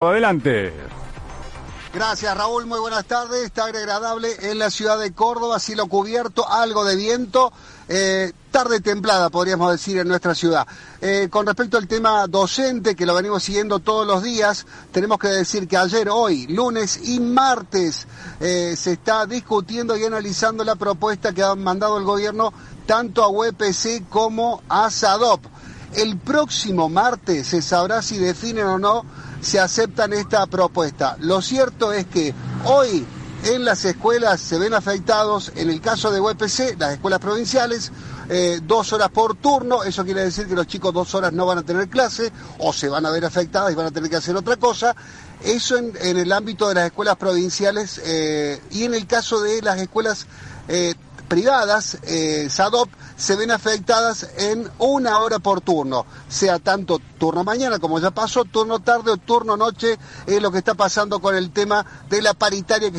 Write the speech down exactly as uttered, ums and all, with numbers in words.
Adelante. Gracias, Raúl, muy buenas tardes. Está agradable en la ciudad de Córdoba, cielo cubierto, algo de viento, eh, tarde templada podríamos decir en nuestra ciudad. Eh, con respecto al tema docente, que lo venimos siguiendo todos los días, tenemos que decir que ayer, hoy, lunes y martes, eh, se está discutiendo y analizando la propuesta que ha mandado el gobierno tanto a U E P C como a SADOP. El próximo martes se sabrá si definen o no se aceptan esta propuesta. Lo cierto es que hoy en las escuelas se ven afectados, en el caso de U E P C, las escuelas provinciales, eh, dos horas por turno. Eso quiere decir que los chicos dos horas no van a tener clase o se van a ver afectados y van a tener que hacer otra cosa. Eso en, en el ámbito de las escuelas provinciales, eh, y en el caso de las escuelas eh, privadas, eh, SADOP, se ven afectadas en una hora por turno, sea tanto turno mañana, como ya pasó, turno tarde o turno noche, es lo que está pasando con el tema de la paritaria que